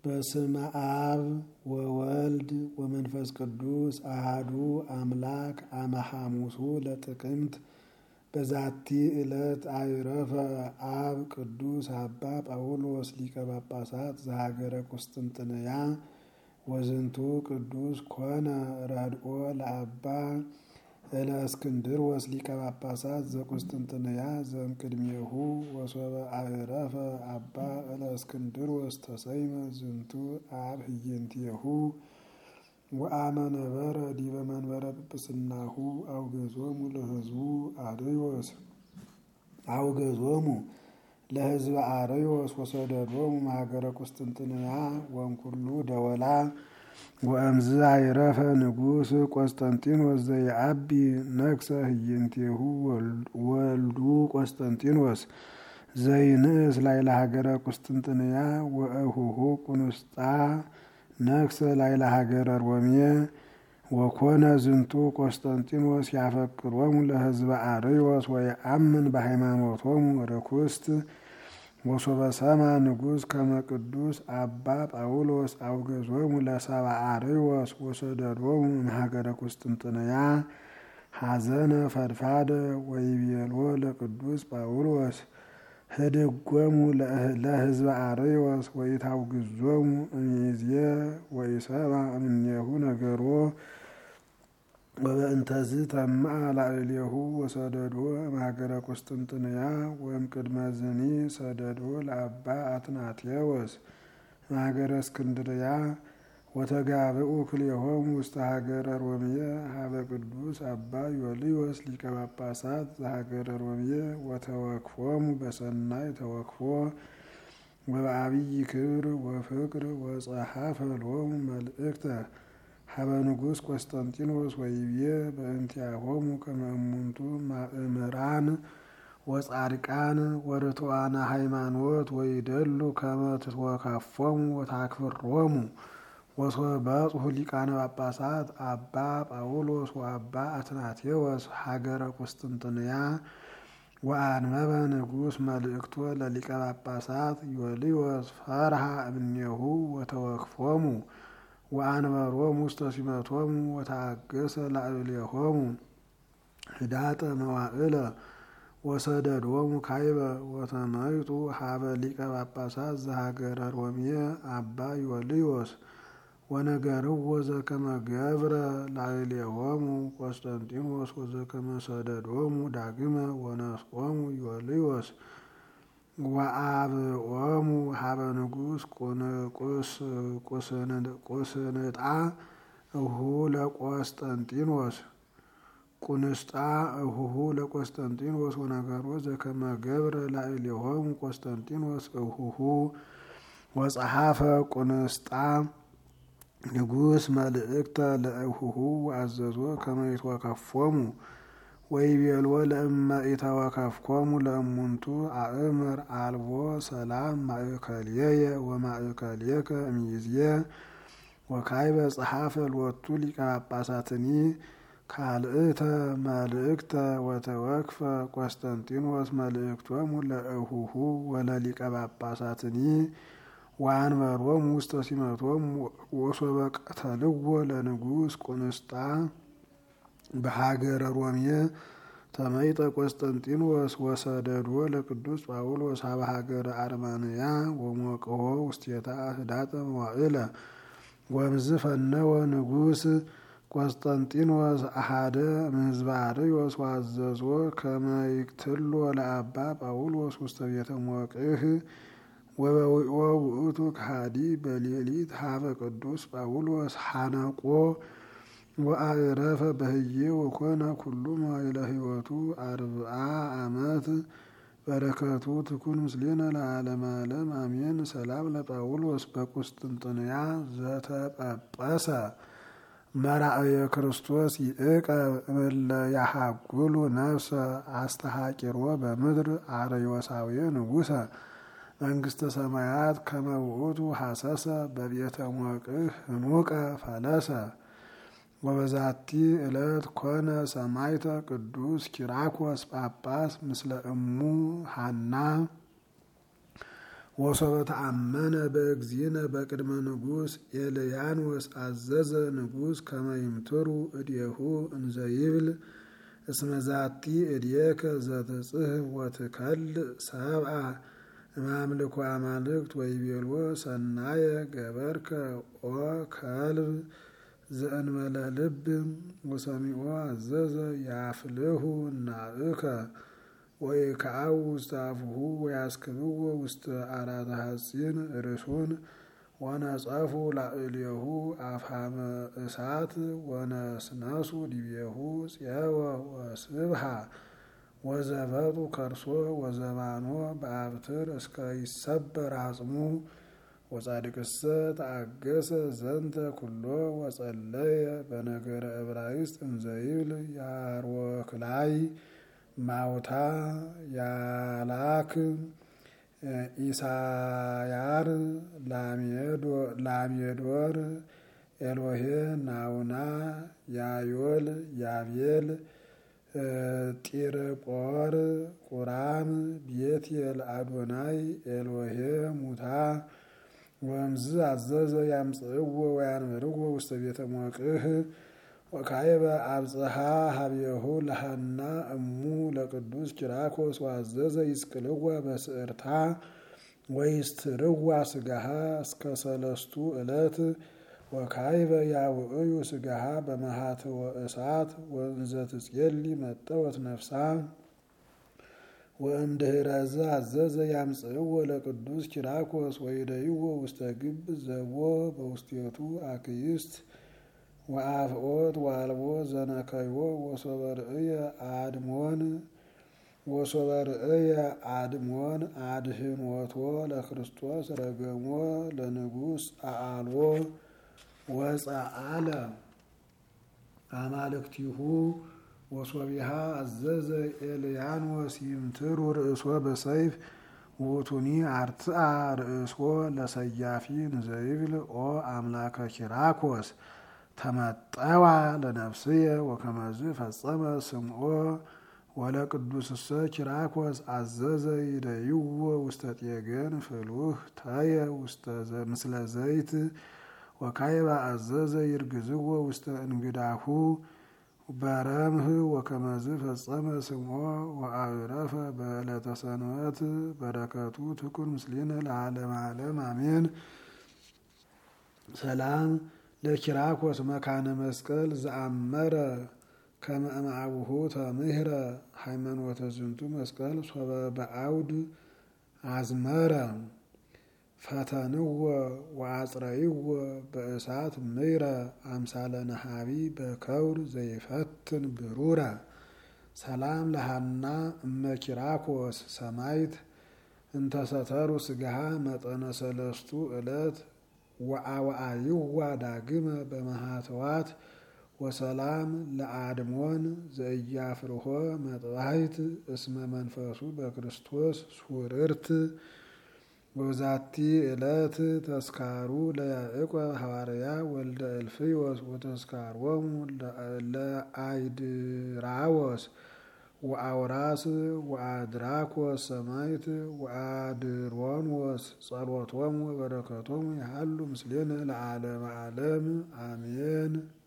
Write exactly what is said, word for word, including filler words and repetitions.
በስመ አብ ወወልድ ወመንፈስ ቅዱስ አሃዱ አምላክ አመ ሐሙሱ ለጥቅምት በዛቲ ዕለት አይረፈ አብ ቅዱስ አባ ጳውሎስ ሊቀ ጳጳሳት ዘሀገረ ቁስጥንጥንያ ወዝንቱ ቅዱስ ኮነ ረድኦ ለአባ እለእስክንድሮስ ሊቀ ጳጳሳት ዘቁስጥንጥንያ ዘእምቅድሜሁ ወሶበ አይረፈ አባ እለእስክንድሮስ ተሰይመ ዝንቱ አብ ህየንቲሁ ወአመ ነበረ ዲበ መንበረ ጵጵስናሁ አውገዞሙ ለህዝቡ አርዮስ አውገዞሙ ለህዝበ አርዮስ ወሰደዶሙ ማገረ ቁስጥንጥንያ ወእምኩሉ ደወላ ወእምዝ አይረፈ ንጉስ ቆስጠንጢኖስ ዘየአቢ ነግሰ ህየንቲሁ ወልዱ ቆስጠንጢኖስ ዘይንእስ ላዕለ ሀገረ ቁስጥንጥንያ ወእሁሁ ቁንስጣ ነግሰ ላዕለ ሀገረ ሮሜ ወኮነ ዝንቱ ቆስጠንጢኖስ ያፈቅሮሙ ለህዝበ አርዮስ ወየአምን በሃይማኖቶሙ ርኩስት ወሶበ ሰማ ንጉስ ከመ ቅዱስ አባ ጳውሎስ አውገዞሙ ለሰብአ አርዮስ ወሰደዶሙ እምሀገረ ቁስጥንጥንያ ሐዘነ ፈድፋደ ወይቤሎ ለቅዱስ ጳውሎስ ህድጎሙ ለህዝበ አርዮስ ወኢታውግዞሙ እምይእዜ ወኢሰምዐ እምኔሁ ነገሮ ወበእንተዝ ተምአ ላዕሌሁ ወሰደዶ እምሀገረ ቁስጥንጥንያ ወእምቅድመ ዝኒ ሰደዶ ለአባ አትናቴዎስ እምሀገረ እስክንድርያ ወተጋብኡ ክልኤሆሙ ውስተ ሀገረ ሮሜ ሀበ ቅዱስ አባ ዮልዮስ ሊቀ ጳጳሳት ዘሀገረ ሮሜ ወተወክፎሙ በሰናይ ተወክፎ ወበአብይ ክብር ወፍቅር ወጸሐፈ ሎሙ መልእክተ ሀበ ንጉስ ቆስጠንጢኖስ ወይቤ በእንቲአሆሙ ከመ እሙንቱ ማእምራን ወጻድቃን ወርቱዓነ ሃይማኖት ወይደሉ ከመ ትትወከፎሙ ወታክፍሮሙ ወሶበ በጽሑ ሊቃነ ጳጳሳት አባ ጳውሎስ ወአባ አትናቴዎስ ሀገረ ቁስጥንጥንያ ወአንበበ ንጉስ መልእክቶ ለሊቀ ጳጳሳት ዮልዮስ ፈርሃ እምኔሁ ወተወክፎሙ ወአንበሮሙ ውስተ ሲመቶሙ ወታገሰ ላዕሌሆሙ ህዳጠ መዋዕለ ወሰደዶሙ ካይበ ወተመይጡ ሀበ ሊቀ ጳጳሳት ዘሀገረ ሮሜ አባ ዮልዮስ ወነገርዎ ዘከመ ገብረ ላዕሌሆሙ ቆስጠንጢኖስ ወዘከመ ሰደዶሙ ዳግመ ወነስኦሙ ዮልዮስ ወአብኦሙ ሀበ ንጉስ ቁስንጣ እሁ ለቆስጠንጢኖስ ቁንስጣ እሁሁ ለቆስጠንጢኖስ ወነገሮ ዘከመ ገብረ ላዕሌሆሙ ቆስጠንጢኖስ እሁሁ ወጸሐፈ ቁንስጣ ንጉስ መልእክተ ለእሁሁ ወአዘዞ ከመ ይትወከፎሙ ወይቤሎ ለእመ ኢተወከፍኮሙ ለእሙንቱ አእምር አልቦ ሰላም ማእከልየ ወማእከልየከ እምይእዜ ወካይበ ጸሐፈ ሎቱ ሊቀ ጳጳሳትኒ ካልእተ መልእክተ ወተወክፈ ቆስጠንጢኖስ መልእክቶሙ ለእሁሁ ወለሊቀ ጳጳሳትኒ ወአንበሮሙ ውስተ ሲመቶሙ ወሶበ ቀተልዎ ለንጉስ ቁንስጣ በሀገረ ሮሜ ተመይጠ ቆስጠንጢኖስ ወሰደዶ ለቅዱስ ጳውሎስ ሀበ ሀገረ አርማንያ ወሞቅሆ ውስቴታ ህዳጠ መዋዕለ ወእምዝ ፈነወ ንጉስ ቆስጠንጢኖስ አሐደ እምሕዝበ አርዮስ ወአዘዞ ከመ ይቅትሎ ለአባ ጳውሎስ ውስተ ቤተ ሞቅህ ወበዊኦ ውእቱ ከሃዲ በሌሊት ሀበ ቅዱስ ጳውሎስ ሐነቆ ወአዕረፈ በህዬ ወኮነ ኩሉ መዋዕለ ሕይወቱ አርብዓ ዓመት በረከቱ ትኩን ምስሌነ ለዓለመ ዓለም አሜን። ሰላም ለጳውሎስ በቁስጥንጥንያ ዘተጳጰሰ መራእየ ክርስቶስ ይእቀብ እምእለ ያሐጉሉ ነፍሰ አስተሐቂሮ በምድር አርዮሳዊ ንጉሰ መንግስተ ሰማያት ከመ ውእቱ ሐሰሰ በቤተ ሞቅህ ህኑቀ ፈለሰ ወበዛቲ ዕለት ኮነ ሰማዕተ ቅዱስ ኪራኮስ ጳጳስ ምስለ እሙ ሐና ወሶበ ተአመነ በእግዚእነ በቅድመ ንጉሥ ኤልያኖስ አዘዘ ንጉሥ ከመ ይምትሩ እዴሁ እንዘ ይብል እስመ ዛቲ እዴከ ዘትጽሕፍ ወትከልእ ሰብአ እማምልኮ አማልክት ወይቤልዎ ሰናየ ገበርከ ኦ ከልብ ዘእንበለ ልብ ወሰሚዖ አዘዘ ያፍልሁ ናእከ ወይከአው ውስተ አፉሁ ወያስክብዎ ውስተ አራተ ሐጺን ርእሱን ወነጸፉ ላዕሌሁ አፍሃመ እሳት ወነስነሱ ዲቤሁ ፄወ ወስብሃ ወዘበጡ ከርሶ ወዘባኖ በአብትር እስከ ይሰበር አጽሙ ወጻድቅሰ ተአገሰ ዘንተ ኩሎ ወጸለየ በነገረ ዕብራይስጥ እንዘ ይብል ያርወክላይ ማውታ ያላክ ኢሳያር ላሜዶር ኤሎሄ ናውና ያዮል ያቤል ጢርጶር ቁራም ቤቴል አዶናይ ኤሎሄ ሙታ ወምዝ አዘዘ ያምጽእዎ ወያንበርዎ ውስተ ቤተ ሞቅህ ወካይበ አብጽሐ ሀቤሁ ለሃና እሙ ለቅዱስ ኪራኮስ ወአዘዘ ይስቅልዋ በስዕርታ ወይስትርዋ ስጋሃ እስከ ሰለስቱ ዕለት ወካይበ ያውዕዩ ስጋሃ በመሃትወ እሳት ወእንዘ ትጼሊ መጠወት ነፍሳ ወእምድኅረዘ አዘዘ ያምጽእዎ ለቅዱስ ኪራኮስ ወይደይዎ ውስተ ግብ ዘቦ በውስቴቱ አክይስት ወአፍኦት ወአልቦ ዘነከይዎ ወሶበ ርእየ አድሞን ወሶበ ርእየ አድሞን አድህኖቶ ለክርስቶስ ረገሞ ለንጉሥ አአልቦ ወፀአለ አማልክቲሁ ወሶቢሃ አዘዘ ኤልያኖስ ይምትሩ ርእሶ በሰይፍ ውእቱኒ አርትአ ርእሶ ለሰያፊ እንዘይብል ኦ አምላከ ኪራኮስ ተመጠዋ ለነፍስየ ወከመዝ ፈጸመ ስምዖ ወለቅዱስሰ ኪራኮስ አዘዘ ይደይዎ ውስተ ጤገን ፍሉህ ታየ ውስተ ምስለ ዘይት ወካይባ አዘዘ ይርግዝዎ ውስተ እንግዳሁ በረምህ ወከመዝ ፈጸመ ስምዖ ወአዕረፈ በዕለተ ሰንበት በረከቱ ትኩን ምስሌነ ለዓለመ ዓለም አሜን። ሰላም ለኪራኮስ መካነ መስቀል ዘአመረ ከመ እምአቡሁ ተምህረ ሃይማኖተ ዝንቱ መስቀል ሶበ በአውድ አዝመረ ፈተንዎ ወአጽረይዎ በእሳት ምይረ አምሳለ ነሃቢ በከውር ዘይፈትን ብሩረ። ሰላም ለሃና እመ ኪራኮስ ሰማይት እንተሰተሩ ስጋሃ መጠነ ሰለስቱ ዕለት ወአዋአይዋ ዳግመ በመሃተዋት ወሰላም ለአድሞን ዘእያፍርሆ መጥባሕት እስመ መንፈሱ በክርስቶስ ሱርርት ወዛቲ ዕለት ተስካሩ ለያዕቆብ ሐዋርያ ወልደ እልፍዮስ ወተስካሮሙ ለአይድራዎስ ወአውራስ ወአድራኮስ ሰማይት ወአድሮንዎስ ጸሎቶሙ ወበረከቶሙ ያሃሉ ምስሌነ ለዓለመ ዓለም አሜን።